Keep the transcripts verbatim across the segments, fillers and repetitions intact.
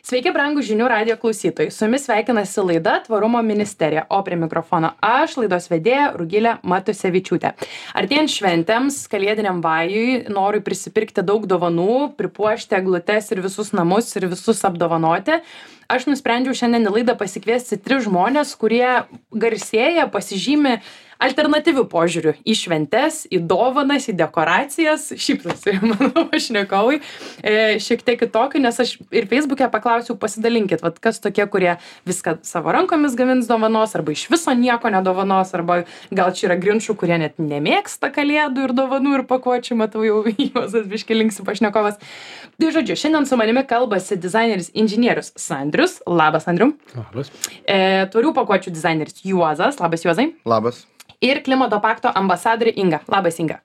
Sveiki, brangų žinių radijo klausytojai. Su jumis sveikinasi laida Tvarumo ministerija, o prie mikrofono aš, laidos vedėja Rugilė Matusevičiūtė. Artėjant šventėms, kalėdiniam vajui, noriu prisipirkti daug dovanų, pripuošti eglutes ir visus namus ir visus apdovanoti. Aš nusprendžiau šiandien į laidą pasikviesti tris žmonės, kurie garsėja, pasižymi alternatyvių požiūrių į šventes, į dovanas, į dekoracijas. Šypsosi mano pašnekovai. E, šiek tiek kitokių, nes aš ir Facebook'e paklausiau, pasidalinkit, vat, kas tokie, kurie viską savo rankomis gamins dovanos, arba iš viso nieko nedovanos, arba gal čia yra grinšų, kurie net nemėgsta kalėdų ir dovanų ir pakuočių, matau jau Juozas biškį linksi pašnekovas. Tai žodžiu, šiandien su manimi kalbasi dizaineris inžinierius Sandrius. Labas, Andriu. Labas. E, tvarių pakuočių dizaineris Juozas. Labas, Juozai. Labas. Ir klimato pakto ambasadorė Inga. Labas, Inga.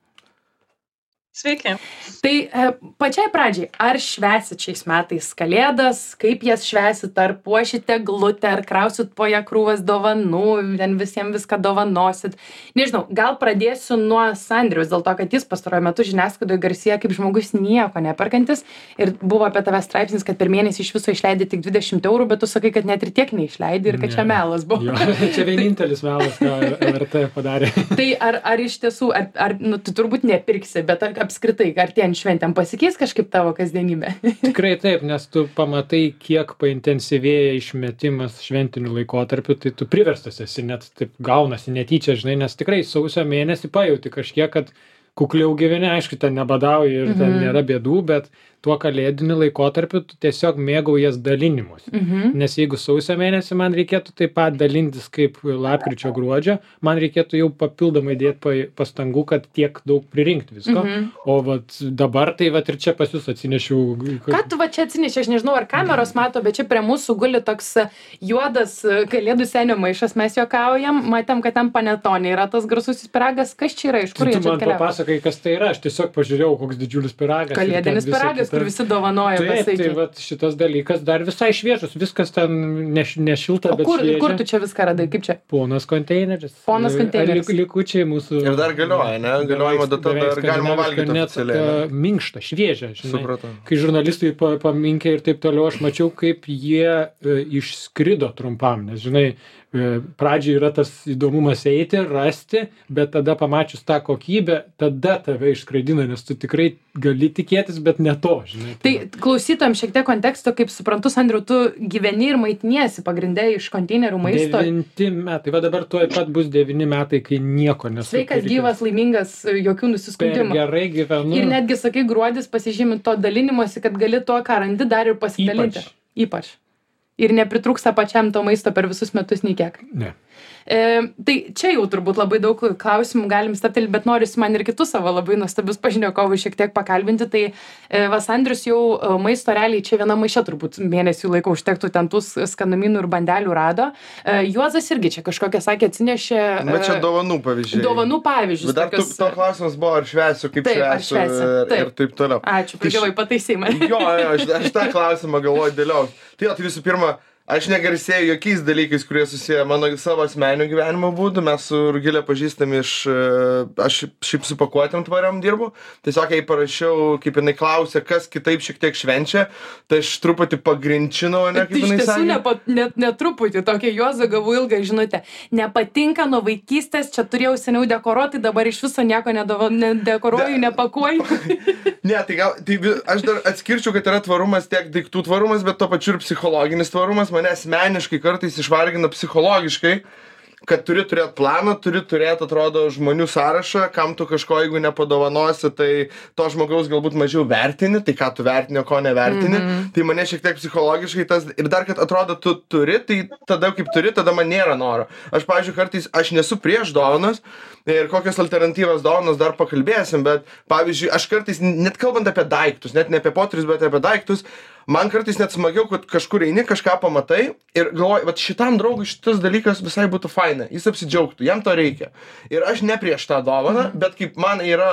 Sveiki. Tai e, pačiai pradžiai, ar švęsit šiais metais kalėdas, kaip jas švęsit, ar puošite glutę, ar krausit po ją krūvas dovanų, ten visiems viską dovanosit. Nežinau, gal pradėsiu nuo Sandriaus, dėl to, kad jis pastaruoju metu žiniasklaidoje garsėja kaip žmogus nieko neperkantis ir buvo apie tave straipsnis, kad per mėnesį iš viso išleidai tik dvidešimt eurų, bet tu sakai, kad net ir tiek neišleidai ir kad Ne. čia melas buvo. Jo, čia vienintelis melas, ką L R T padarė. Tai ar, ar iš tiesų, ar, ar nu, tu turbūt nepirksi, bet ar apskritai, artėjant šventėm pasikeis kažkaip tavo kasdienybė? Tikrai taip, nes tu pamatai, kiek paintensyvėja išmetimas šventiniu laikotarpiu, tai tu priverstas esi, net taip gaunasi netyčia, žinai, nes tikrai sausio mėnesį pajauti kažkiek, kad kukliau gyveni, aišku, ten nebadauji ir ten Mhm. nėra bėdų, bet tuo kalėdiniu laikotarpiu tu tiesiog mėgaujies dalinimus. Mhm. Nes jeigu sausio mėnesį man reikėtų taip pat dalintis kaip lapkričio gruodžio, man reikėtų jau papildomai dėti pa- pastangų, kad tiek daug pririnkti visko. Mhm. O vat dabar tai vat ir čia pas jūs atsinešiau. Ką tu va čia atsinešė, aš nežinau, ar kameros mato, bet čia prie mūsų guli toks e, juodas e, kalėdų senio maišas, mes juokaujam, matėm, kad ten panetone yra tas garsusis pyragas, kas čia yra, iš kur Tu, jie tu čia man atkeliavo? papasakai, kas tai yra, aš tiesiog pažiūrėjau, koks didžiulis pyragas. ir ten Kalėdinis visa pyragas, kita. kur visi dovanoja Taip, tai pasaikiai. vat šitas dalykas dar visai šviežus, viskas ten neš, nešilta, O bet kur, šviežia. kur tu čia viską radai, kaip čia? Ponas konteineris. Ponas konteineris. Lik, likučiai mūsų. Ir dar galioja, ne? Galiojimo data Beveik dar galima skandinaviška, valgyti net oficialiai, tokia minkšta, šviežia, žinai. Supratau. Kai žurnalistai pa, paminkė ir taip toliau, aš mačiau, kaip jie e, išskrido trumpam, nes, žinai, e, pradžiai yra tas įdomumas eiti, rasti, bet tada pamačius tą kokybę, tada tave išskraidina, nes tu tikrai gali tikėtis, bet ne to, žinai. Tai klausytojams šiek tiek konteksto, kaip suprantu, Sandriau, tu gyveni ir maitiniesi pagrindė iš konteinerių maisto. Devinti metai, va dabar tuoj pat bus devyni metai, kai nieko nesu. Sveikas, gyvas, laimingas, jokių Per nusiskundimų. gerai gyvenu. Ir netgi, sakai, gruodis pasižymi to dalinimosi, kad gali to, ką randi, dar ir pasidalinti. Ypač. Ypač. Ir nepritrūksta pačiam to maisto per visus metus nei kiek. Ne. E, tai čia jau turbūt labai daug klausimų galim staptelti, bet noriu man ir kitus savo labai nuostabius pašnekovus šiek tiek pakalbinti. Tai e, Vas Andrius jau e, maisto realiai čia viena maiše turbūt mėnesių laiko užtektų ten tų skanumynų ir bandelių rado. E, Juozas irgi čia kažkokią sakė, atsinešė e, Bet čia dovanų pavyzdžiai. dovanų pavyzdžius. Bet dar tu, tokius- to klausimas buvo, ar švęsiu, kaip Taip, ar švęsiu švęsi. ir, Taip. ir taip toliau. Ačiū, Tai pagavai, pataisai mane. Jo, jo, aš, aš tą klausimą galvoju dėliau. Tai jo, tai visų pirma, aš negarsėjau jokiais dalykais, kurie susiję mano savo asmeninio gyvenimo būdu. Mes su Rugilė pažįstami iš, e, aš šiaip su pakuotėm tvariam dirbu. Tiesiog jai parašiau, kaip jinai klausė, kas kitaip šiek tiek švenčia. Tai aš truputį pagrinčinau, ne, Tai kaip iš jinai tiesų sakė. nepa, net, netruputį, tokia Juozo gavau ilgą žinutę. Nepatinka nuo vaikystės, čia turėjau seniau dekoruoti, dabar iš viso nieko nedavo- nedekoruoju, nepakuoju. Ne, tai gal, tai vi- aš dar atskirčiau, kad yra tvarumas tiek daiktų tvarumas, bet to pačiu ir psichologinis tvarumas mane asmeniškai kartais išvargina psichologiškai, kad turi turėti planą, turi turėti, atrodo, žmonių sąrašą, kam tu kažko, jeigu nepadovanosi, tai to žmogaus galbūt mažiau vertini, tai ką tu vertini, o ko nevertini. Mm-hmm. Tai mane šiek tiek psichologiškai tas, ir dar, kad atrodo, tu turi, tai tada kaip turi, tada man nėra noro. Aš, pavyzdžiui, kartais, aš nesu prieš dovanas, ir kokios alternatyvos dovanos dar pakalbėsim, bet, pavyzdžiui, aš kartais, net kalbant apie daiktus, net ne apie potyrius, bet apie daiktus, man kartais net smagiau, kad kažkur eini, kažką pamatai ir galvoji, va šitam draugui šitas dalykas visai būtų faina, jis apsidžiaugtų, jam to reikia. Ir aš ne prieš tą dovaną, bet kaip man yra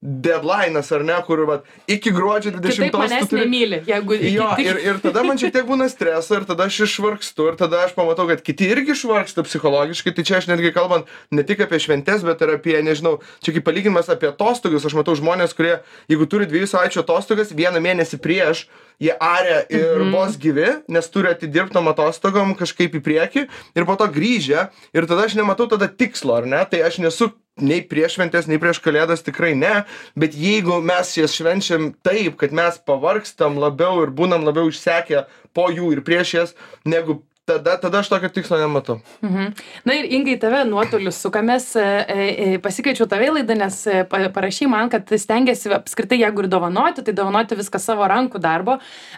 deadline'as, ar ne, kur va, iki gruodžio dvidešimtos Kitaip manęs turi... nemyli, jeigu... Jo, ir, ir tada man šiek tiek būna streso, ir tada aš išvargstu, ir tada aš pamatau, kad kiti irgi išvargsta psichologiškai, tai čia aš netgi kalbant ne tik apie šventes, bet ir apie, nežinau, čia kaip palyginimas apie atostogas, aš matau žmonės, kurie, jeigu turi dviejų savaičių atostogas, vieną mėnesį prieš, jie aria ir mm -hmm. vos gyvi, nes turi atidirbtom atostogom kažkaip į priekį, ir po to grįžę, ir tada aš nematau tada tikslo, ar ne, tai aš nesu nei prieš šventes, nei prieš kalėdas, tikrai ne, bet jeigu mes jas švenčiam taip, kad mes pavargstam labiau ir būnam labiau išsekę po jų ir prieš jas, negu tada, tada aš tokio tikslo nematau. Mhm. Na ir Ingai, tave nuotolius sukamės, pasikeičiau tave į laidą, nes parašy man, kad stengiasi apskritai, jeigu ir dovanoti, tai dovanoti viską savo rankų darbo.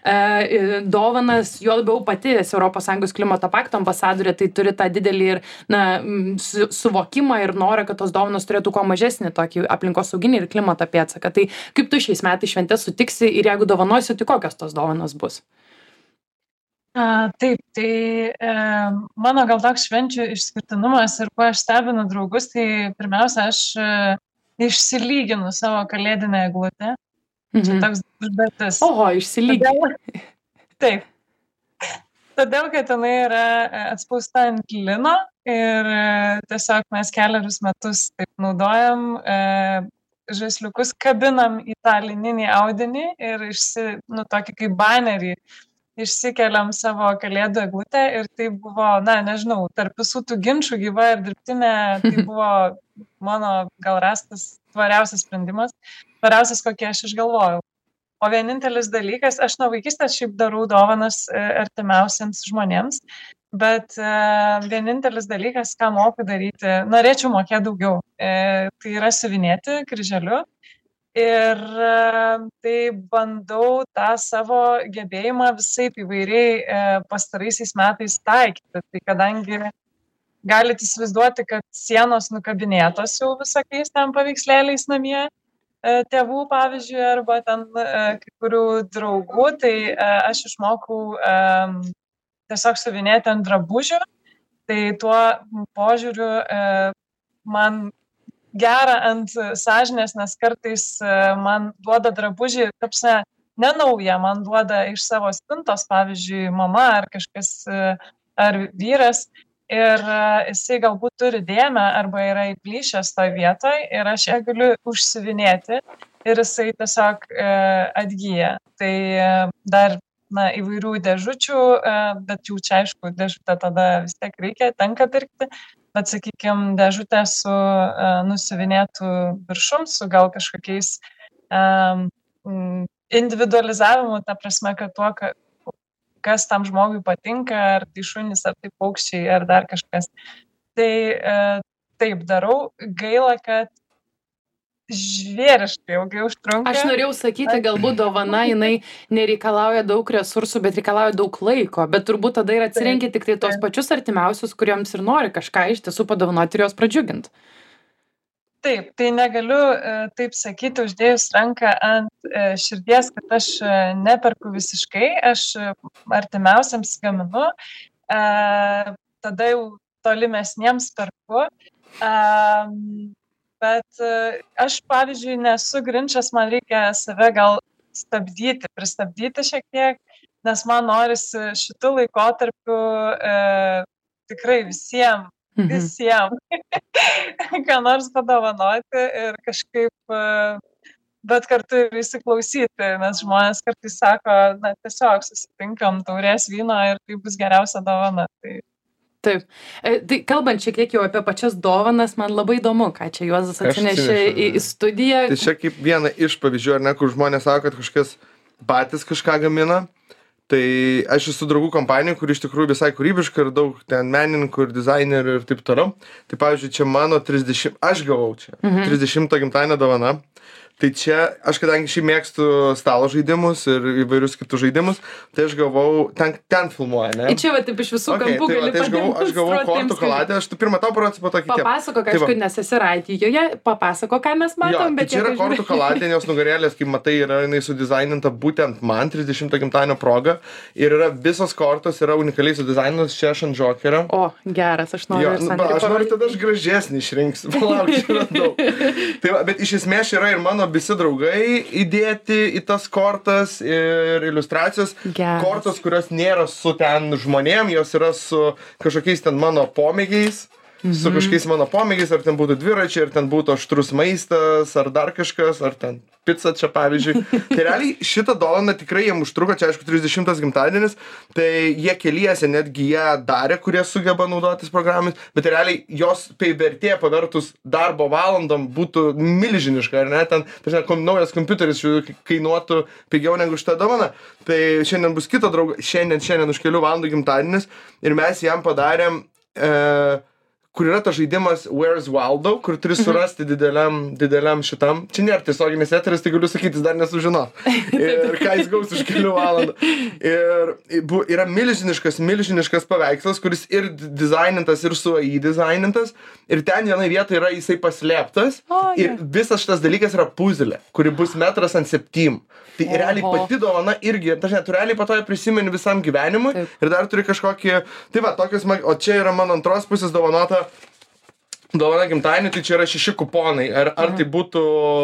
Dovanas, juo labiau pati esi Europos Sąjungos klimato pakto ambasadorė, tai turi tą didelį ir na, su, suvokimą ir norą, kad tos dovanos turėtų kuo mažesnį tokį aplinkosauginį ir klimato pėdsaką. Tai kaip tu šiais metais šventes sutiksi ir jeigu dovanosi, tai kokios tos dovanos bus? A, taip, tai e, mano gal toks švenčių išskirtinumas ir kuo aš stebinu draugus, tai pirmiausia, aš e, išsilyginu savo kalėdinę eglutę. Mhm. Čia toks užduotis. Oho, išsilyginu. Taip. Todėl, kad jinai yra atspausta ant lino ir e, tiesiog mes keliarius metus taip naudojam, e, žaisliukus kabinam į tą lininį audinį ir išsi, nu, tokį kaip banerį išsikeliam savo kalėdų eglutę ir tai buvo, na, nežinau, tarp visų tų ginčių gyva ir dirbtinė, tai buvo mano gal rastas tvariausias sprendimas, tvariausias, kokį aš išgalvojau. O vienintelis dalykas, aš nuo vaikystės šiaip darau dovanas artimiausiams žmonėms, bet vienintelis dalykas, ką moku daryti, norėčiau mokėti daugiau, tai yra siuvinėti kryželiu. Ir tai bandau tą savo gebėjimą visaip įvairiai pastaraisiais metais taikyti. Tai kadangi galite įsivaizduoti, kad sienos nukabinėtos jau visokiais ten paveikslėliais namie tėvų, pavyzdžiui, arba ten kai kurių draugų, tai aš išmokau tiesiog siuvinėti ant drabužių. Tai tuo požiūriu man gera ant sąžinės, nes kartais man duoda drabužį, tapsne, ne nauja, man duoda iš savo spintos, pavyzdžiui, mama ar kažkas, ar vyras, ir jisai galbūt turi dėmę arba yra įplyšęs toj vietoj ir aš ją galiu užsiuvinėti ir jisai tiesiog atgyja. Tai dar, na, įvairių dėžučių, bet jų čia, aišku, dėžutę tada vis tiek reikia, tenka pirkti. Bet, sakykime, dėžutė su uh, nusiuvinėtų viršum, su gal kažkokiais um, individualizavimu, ta prasme, kad tuo, ka, kas tam žmogui patinka, ar tai šunys, ar tai paukščiai, ar dar kažkas. Tai uh, taip darau, gaila, kad žvėriškai ilgai užtrunka. Aš norėjau sakyti, galbūt dovana, jinai nereikalauja daug resursų, bet reikalauja daug laiko, bet turbūt tada ir atsirenki tik tai tos pačius artimiausius, kuriems ir nori kažką iš tiesų padovanoti ir jos pradžiuginti. Taip, tai negaliu taip sakyti, uždėjus ranką ant širdies, kad aš neperku visiškai, aš artimiausiams gaminu, tada jau tolimesniems perku. Bet aš, pavyzdžiui, nesu grinčas, man reikia save gal stabdyti, pristabdyti šiek tiek, nes man norisi šitų laikotarpių e, tikrai visiems, visiems, mhm. ką nors padovanoti ir kažkaip, e, bet kartu ir įsiklausyti, nes žmonės kartais sako, na, tiesiog susitinkam taurės vyno ir tai bus geriausia dovana. Tai Taip. Tai kalbant šiek tiek jau apie pačias dovanas, man labai įdomu, ką čia Juozas atsinešė į, į studiją. Tai čia kaip viena iš pavyzdžių, ar ne, kur žmonės sako, kad kažkas patys kažką gamina. Tai aš esu draugų kompanijų, kur iš tikrųjų visai kūrybiška ir daug ten menininkų ir dizainerių ir taip toliau. Tai pavyzdžiui, čia mano trisdešimt, aš gavau čia, mhm. trisdešimto gimtadienio dovana. Tai čia, aš kadangi šiaip mėgstu stalo žaidimus ir įvairius kitus žaidimus, tai aš gavau, ten, ten filmuoja, ne? Ir čia va taip iš visų okay, kampų tai gali va, tai aš gavau, aš gavau kortų koladę, aš tu pirmą tau parodžiu po to kitiem. Papasako, kažkaip tai nes esi Raitijoje, papasako, ką mes matom, jo, bet tai čia yra kortų koladė, jos nugarėlės, kaip matai, yra jinai sudizaininta būtent man trisdešimto gimtadienio proga ir yra visos kortos, yra unikaliai sudizainintos čia aš ant Džokerio. O, geras, aš noriu. Jo, nu, ba, aš noriu tada aš gražesnį išrinksiu, palauk, čia yra daug. Tai va, bet iš esmės yra ir mano mano visi draugai įdėti į tas kortas ir iliustracijos. Geras. Kortos, kurios nėra su ten žmonėm, jos yra su kažkokiais ten mano pomėgiais. Su kažkokiais mano pomėgiais, ar ten būtų dviračiai, ar ten būtų aštrus maistas, ar dar kažkas, ar ten pica čia pavyzdžiui. Tai realiai šitą dovaną tikrai jiem užtruko, čia aišku trisdešimtas gimtadienis, tai jie keliese netgi jie darė, kurie sugeba naudotis programomis, bet realiai jos tai vertė pavertus darbo valandom būtų milžiniška, ar ne? Ten, tai kom, naujas kompiuteris kainuotų pigiau negu šitą dovaną. Tai šiandien bus kito draugo, šiandien, šiandien už kelių valandų gimtadienis ir mes jam padarėm e, kur yra tas žaidimas Where's Waldo, kur turi surasti dideliam, dideliam šitam. Čia nėra tiesioginis eteris, tai galiu sakyti, jis dar nesužino. Ir ką jis gaus už kelių valandų. Ir bu, yra milžiniškas, milžiniškas paveikslas, kuris ir dizainintas, ir su A I dizainintas. Ir ten vienai vietoje yra jisai paslėptas. O, ir visas šitas dalykas yra puzlė, kuri bus metras ant septym. Tai Oho. realiai pati dovana irgi, dažnai, tu realiai po to ją prisimeni visam gyvenimui. Taip. Ir dar turi kažkokį, tai va, tokius, o čia yra mano antros pusės dovanota dovana gimtadienį, tai čia yra šeši kuponai. Ar, ar tai būtų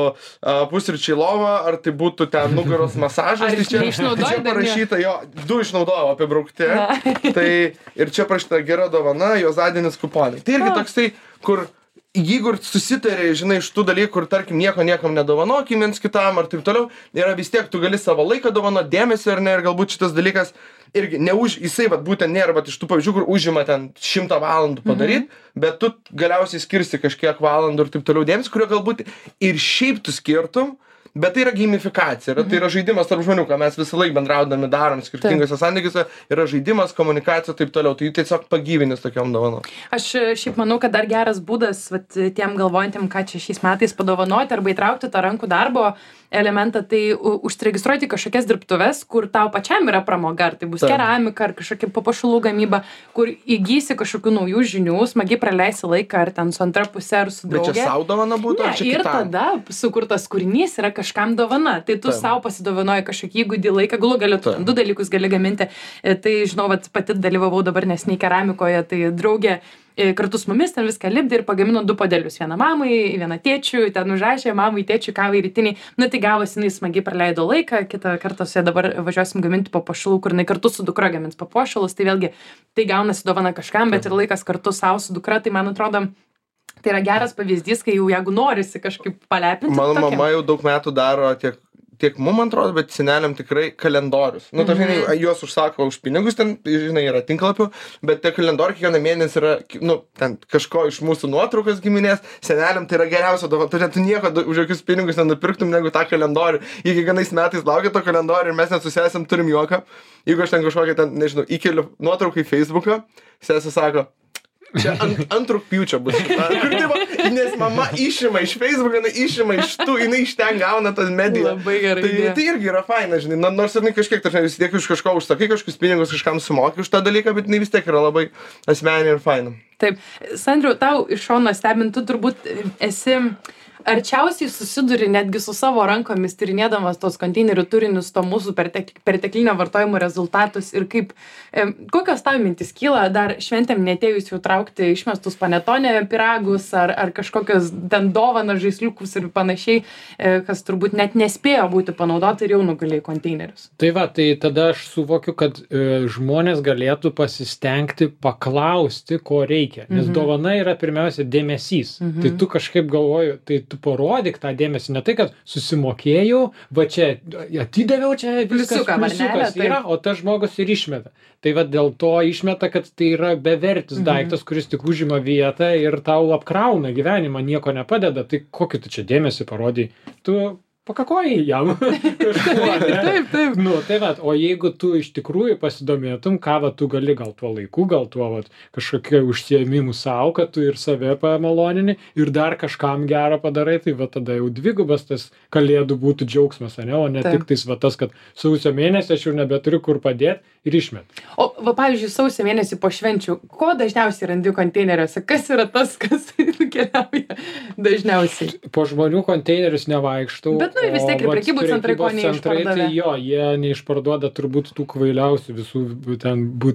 uh, pusryčiai lova, ar tai būtų ten nugaros masažas. Ar Tai čia, neišnaudojai čia dar parašyta, jo, du išnaudojau apibraukti. Tai ir čia parašyta gera dovana, juozadienis kuponai. Tai irgi A. toks tai, kur jeigu susitarė, žinai, iš tų dalykų, kur tarkim nieko niekam nedovanokim viens kitam ar taip toliau, yra vis tiek tu gali savo laiką dovanot, dėmesį ar ne, ir galbūt šitas dalykas irgi neuž, jisai vat būtent nėra vat iš tų pavyzdžių, kur užima ten šimtą valandų padaryt, mhm. bet tu galiausiai skirsi kažkiek valandų ir taip toliau dėmesį, kurio galbūt ir šiaip tu skirtum, bet tai yra gamifikacija, yra, tai yra žaidimas tarp žmonių, ką mes visą laiką bendraudami darom skirtingose santykiuose, yra žaidimas, komunikacija taip toliau, tai tiesiog pagyvinis tokiom dovanom. Aš šiaip manau, kad dar geras būdas vat, tiem galvojantiem, ką čia šiais metais padovanoti arba įtraukti tą rankų darbo elementą, tai užsiregistruoti kažkokias dirbtuves, kur tau pačiam yra pramoga, ar tai bus Taip. keramika, ar kažkokia papuošalų gamyba, kur įgysi kažkokių naujų žinių, smagiai praleisi laiką, ar ten su antra pusė, ar su Bet drauge. čia savo dovana būtų, Ne, ar čia ir kitam? tada sukurtas kūrinys yra kažkam dovana. Tai tu Taip. savo pasidovanoji kažkokį įgūdį laiką, galų gali tu Taip. du dalykus gali gaminti. E, Tai žinau, vat, pati dalyvavau dabar nesiniai keramikoje, tai draugė e, kartu su mumis ten viską lipdė ir pagamino du podelius. Vieną mamai, vieną tėčiui, ten užrašė mamai, tėčiui, kavai rytiniai. Nu tai gavosi, jinai smagiai praleido laiką, kitą kartą su ja dabar važiuosim gaminti papuošalų, kur jinai kartu su dukra gamins papuošalus. Tai vėlgi, tai gaunasi dovana kažkam, bet ir laikas kartu savo su dukra, tai man atrodo, tai yra geras pavyzdys, kai jau jeigu norisi kažkaip palepinti. Mano tokią. mama jau daug metų daro tiek, tiek mum atrodo, bet seneliam tikrai kalendorius. Nu, dažnai Mhm. juos užsako už pinigus, ten, žinai, yra tinklapių, bet tie kalendoriai kiekvieną mėnesį yra, nu, ten kažko iš mūsų nuotraukas giminės, seneliam tai yra geriausia dovana. Tu, tu nieko da- už jokius pinigus nenupirktum negu tą kalendorių. Jie kiekvienais metais laukia to kalendorių ir mes net su sesėm turim juoką. Jeigu aš ten kažkokią ten, nežinau, įkeliu nuotrauką į Facebooką, sesė sako, čia ant, ant rugpjūčio bus. Na, kur, tipo, nes mama išima iš Facebook, jinai išima iš tų, jinai iš ten gauna tas medijas. Labai gerai. Tai, idėja. tai irgi yra faina, žinai, Na- nors ir jinai kažkiek, tarsi, vis tiek už kažko užsakai, kažkokius pinigus kažkam sumoki už tą dalyką, bet jinai vis tiek yra labai asmeninė ir faina. Taip. Sandriau, tau iš šono stebint, tu turbūt esi arčiausiai susiduri netgi su savo rankomis tyrinėdamas tos konteinerių turinius, to mūsų pertek, perteklinio vartojimo rezultatus ir kaip, e, kokios tau mintis kyla dar šventėm netėjus jau traukti išmestus panetone piragus ar, ar kažkokios ten dovanas, žaisliukus ir panašiai, e, kas turbūt net nespėjo būti panaudota ir jau nugalėjo konteinerius. Tai va, tai tada aš suvokiu, kad e, žmonės galėtų pasistengti paklausti, ko reikia. Nes Mhm. dovana yra pirmiausia dėmesys. Mhm. Tai tu kažkaip galvoju, tai tu parodyk tą dėmesį. Ne tai, kad susimokėjau, va čia atidaviau, čia viskas Pliusiuką, varnelę, pliusiukas yra, taip. o tas žmogus ir išmeta. Tai va dėl to išmeta, kad tai yra bevertis Mhm. daiktas, kuris tik užima vietą ir tau apkrauna gyvenimą, nieko nepadeda. Tai kokį tu čia dėmesį parodai? Tu pakakojai jam kažkuo, ne? Taip, taip. Nu, tai va, o jeigu tu iš tikrųjų pasidomėtum, ką va tu gali gal tuo laiku, gal tuo va kažkokiu užsiėmimu savo, kad tu ir save pamalonini ir dar kažkam gerą padarai, tai va tada jau dvigubas tas kalėdų būtų džiaugsmas, ne? O ne Taip. tik tais va tas, kad sausio mėnesį aš jau nebeturiu kur padėti ir išmet. O, va, pavyzdžiui, sausio mėnesį po švenčių, ko dažniausiai randi konteineriuose? Kas yra tas, kas nukeliauja dažniausiai? Po žmonių konteinerius nevaikštau. Bet, nu, vis tiek ir o vat prekybų centrai ko prekybos centrai, neišpardavė. Tai jo, jie neišparduoda turbūt tų kvailiausių visų ten būt,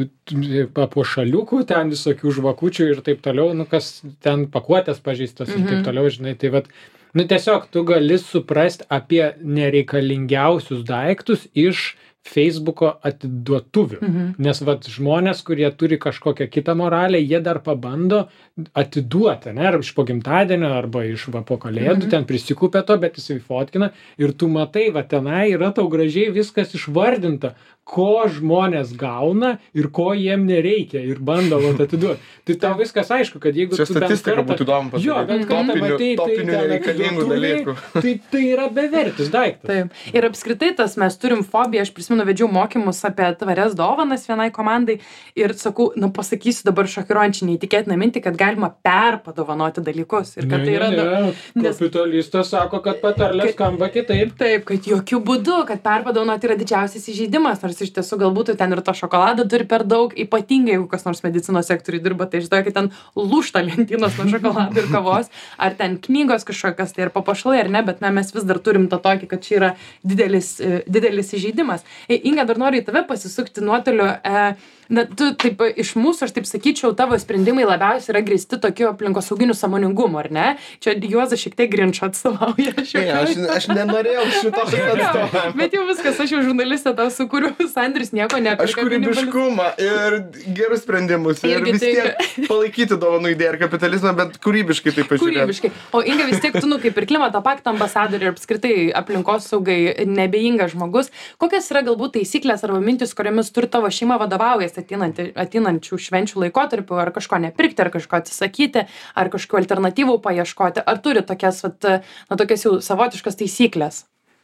papuošaliukų, ten visokių žvakučių ir taip toliau, nu kas ten pakuotės pažeistos ir Mhm. taip toliau, žinai, tai vat Nu, tiesiog tu gali suprasti apie nereikalingiausius daiktus iš Facebooko atiduotuvių. Mhm. Nes vat žmonės, kurie turi kažkokią kitą moralę, jie dar pabando atiduoti, ne, ar iš po gimtadienio, arba iš va po kalėdų, Mhm. ten prisikupė to, bet jisai fotkina ir tu matai, va tenai yra tau gražiai viskas išvardinta, ko žmonės gauna ir ko jiem nereikia ir bando vat atiduoti. Tai tau viskas aišku, kad jeigu Čia tu bent statistika kartą- būtų įdomu pasakyti. Jo, bent kartą Topinių- matei, tai topinių ten nereikalingų atiduotuvėj, dalykų. Tai, tai yra bevertis daiktas. Taip. Ir apskritai tas mes turim fobiją, aš prisimenu, vedžiau mokymus apie tvarias dovanas vienai komandai ir sakau, nu pasakysiu dabar šokiruojančiai neįtikėtiną mintį, kad galima perpadovanoti dalykus. Ir kad Ne, tai yra... ne, ne. nes- Kapitalistas sako, kad patarlė skamba kitaip. Taip, kad jokių būdų, kad perpadovanoti yra didžiausias įžeidimas, nors iš tiesų galbūt tu ten ir to šokolado turi per daug, ypatingai jeigu kas nors medicinos sektoriui dirba, tai žinau, kad ten lūšta lentynos nuo šokolado ir kavos, ar ten knygos kažkokios, tai ir papuošalai, ar ne, bet na, mes vis dar turim tą tokį, kad čia yra didelis, e, didelis įžeidimas. E, Inga, dar noriu į tave pasisukti nuotoliu. E, na, tu taip iš mūsų, aš taip sakyčiau, tavo sprendimai labiausiai yra grįsti tokiu aplinkosauginiu sąmoningumu, ar ne? Čia Juozas šiek tiek Grinčo atstovauja. Ne, aš, aš nenorėjau šito atstovavimo. Bet jau viskas, aš jau žurnalistė tau sukūriu, Sandris nieko nepirka. Aš kūrybiškumą ir gerus sprendimus ir Irgi vis tiek palaikyti dovanų idėją ir kapitalizmą, bet kūrybiškai tai pažiūrėti. Kūrybiškai. O Inga vis tiek tu, nu, kaip ir klimato pakto ambasadorė ir apskritai aplinkosaugai nebejingas žmogus. Kokios yra galbūt taisyklės arba mintis, kuriomis turi tavo šeima vadovaujasi ateinanti- ateinančių švenčių laikotarpiu, ar kažko nepirkti, ar kažko atsisakyti, ar kažkokių alternatyvų paieškoti, ar turi tokias, vat, na, tokias jau savotiškas taisyklės?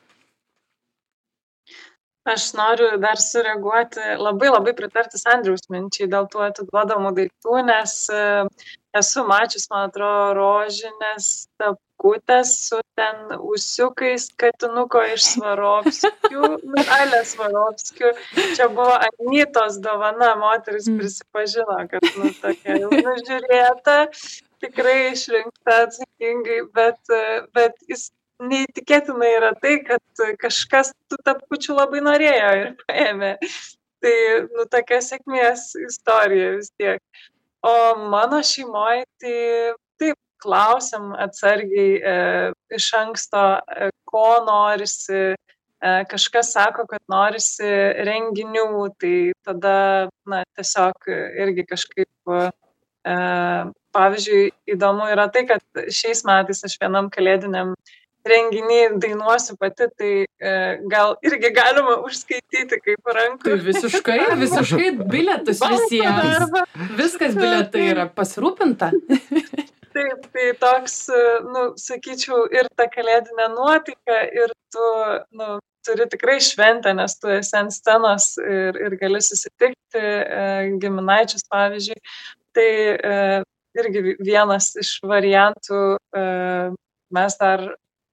Aš noriu dar sureaguoti, labai labai pritarti Sandriaus minčiai dėl tų atiduodamų daiktų, nes e, esu mačius, man atrodo, rožinės tapkutės su ten ūsiukais katinuko iš Svarovskių, nu, Ale Svarovskių. Čia buvo Anytos dovana, moteris Mm. prisipažino, kad, nu, tokia jau nužiūrėta, tikrai išrinkta atsakingai, bet, e, bet jis neįtikėtinai yra tai, kad kažkas tų tapkučių labai norėjo ir paėmė. Tai, nu, tokia sėkmės istorija vis tiek. O mano šeimoje, tai taip, klausiam atsargiai e, iš anksto, e, ko norisi. E, kažkas sako, kad norisi renginių, tai tada, na, tiesiog irgi kažkaip... E, pavyzdžiui, įdomu yra tai, kad šiais metais aš vienam kalėdiniam renginį dainuosiu pati, tai e, gal irgi galima užskaityti kaip rankų. Tai visiškai, visiškai bilietus visiems. Arba, Viskas bilietai yra pasirūpinta. taip, tai toks, e, nu, sakyčiau, ir ta kalėdinė nuotaika, ir tu, nu, turi tikrai šventę, nes tu esi ant scenos ir, ir gali susitikti e, giminaičius, pavyzdžiui. Tai e, irgi vienas iš variantų, e, mes dar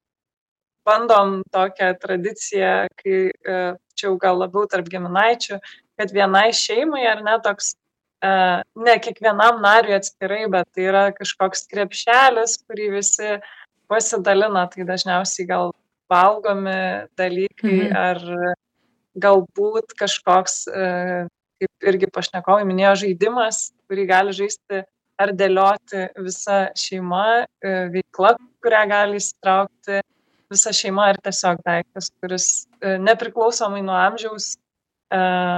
bandom tokią tradiciją, kai e, čia jau gal labiau tarp giminaičių, kad vienai šeimai ar ne toks, e, ne kiekvienam nariui atskirai, bet tai yra kažkoks krepšelis, kurį visi pasidalina, tai dažniausiai gal valgomi dalykai Mhm. ar galbūt kažkoks, e, kaip irgi pašnekovai minėjo, žaidimas, kurį gali žaisti ar dėlioti visa šeima, e, veikla, kurią gali įsitraukti visa šeima, ar tiesiog daiktas, kuris e, nepriklausomai nuo amžiaus e,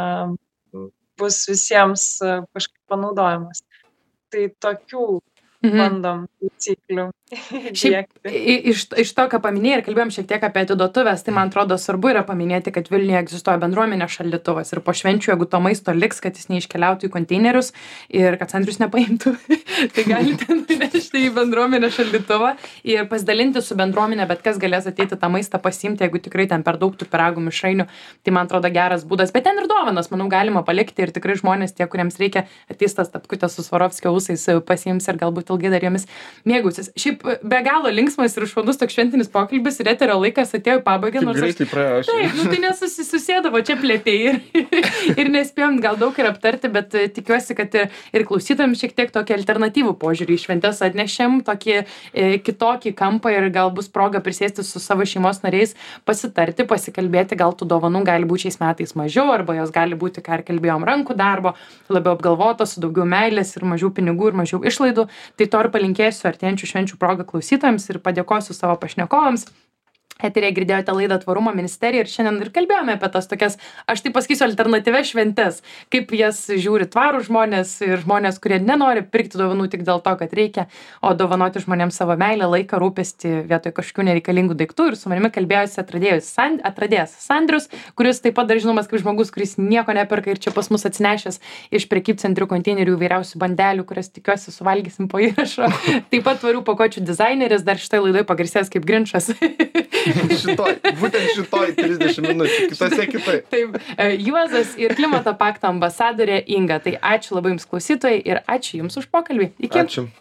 bus visiems e, kažkaip panaudojamas. Tai tokių Mhm. bandom taisyklių Šiaip diegti. i- iš, iš to, ką paminėjai ir kalbėjom šiek tiek apie atiduotuvės, tai man atrodo svarbu yra paminėti, kad Vilniuje egzistuoja bendruomenės šaldytuvas ir po švenčių, jeigu to maisto liks, kad jis neiškeliautų į konteinerius ir kad Sandrius nepaimtų, tai galite nunešti į bendruomenės šaldytuvą ir pasidalinti su bendruomenė, bet kas galės ateiti tą maistą pasiimti, jeigu tikrai ten per daug tų pyragų mišrainių, tai man atrodo geras būdas, bet ten ir dovanas, manau, galima palikti ir tikrai žmonės tie, kuriems reikia, ateis tas tapkutės su Svarovskio ūsais pasiims ir galbūt ilgai dar jomis mėgausis. Šiaip be galo linksmas ir švanus toks šventinis pokalbis ir eterio laikas atėjo į pabaigą, Kaip nors aš greitai praėjo aš. taip, nu tai nesusisėdavo čia plėpiai ir, ir nespėjom gal daug ir aptarti, bet e, tikiuosi, kad ir, ir klausytojams šiek tiek tokį alternatyvų požiūrį į šventes atnešėm, tokį e, kitokį kampą ir gal bus proga prisėsti su savo šeimos nariais, pasitarti, pasikalbėti, gal tų dovanų gali būti šiais metais mažiau, arba jos gali būti, ką ir kalbėjom, rankų darbo, labiau apgalvotos, su daugiau meilės ir mažiau pinigų ir mažiau išlaidų. Tai Tai to ir palinkėsiu artėjančių švenčių progą klausytojams ir padėkosiu savo pašnekovams. Eterėje girdėjote laidą Tvarumo ministerija ir šiandien ir kalbėjome apie tas tokias, aš tai pasakysiu, alternatyvias šventes, kaip jas žiūri tvarų žmonės ir žmonės, kurie nenori pirkti dovanų tik dėl to, kad reikia, o dovanoti žmonėms savo meilę, laiką, rūpestį vietoj kažkokių nereikalingų daiktų. Ir su manimi kalbėjosi atradėjas, atradėjas Sandrius, kuris taip pat dar žinomas kaip žmogus, kuris nieko neperka ir čia pas mus atsinešęs iš prekybcentrių konteinerių įvairiausių bandelių, kurias tikiuosi suvalgysim po įrašo. Taip pat tvarių pakuočių dizaineris, dar šitai laidai pagarsėjęs kaip Grinčas. Šitoj, būtent šitoj trisdešimt minučių, kitose kitai. Taip, Juozas ir klimato pakto ambasadorė Inga. Tai ačiū labai jums klausytojai ir ačiū jums už pokalbį. Iki. Ačiū.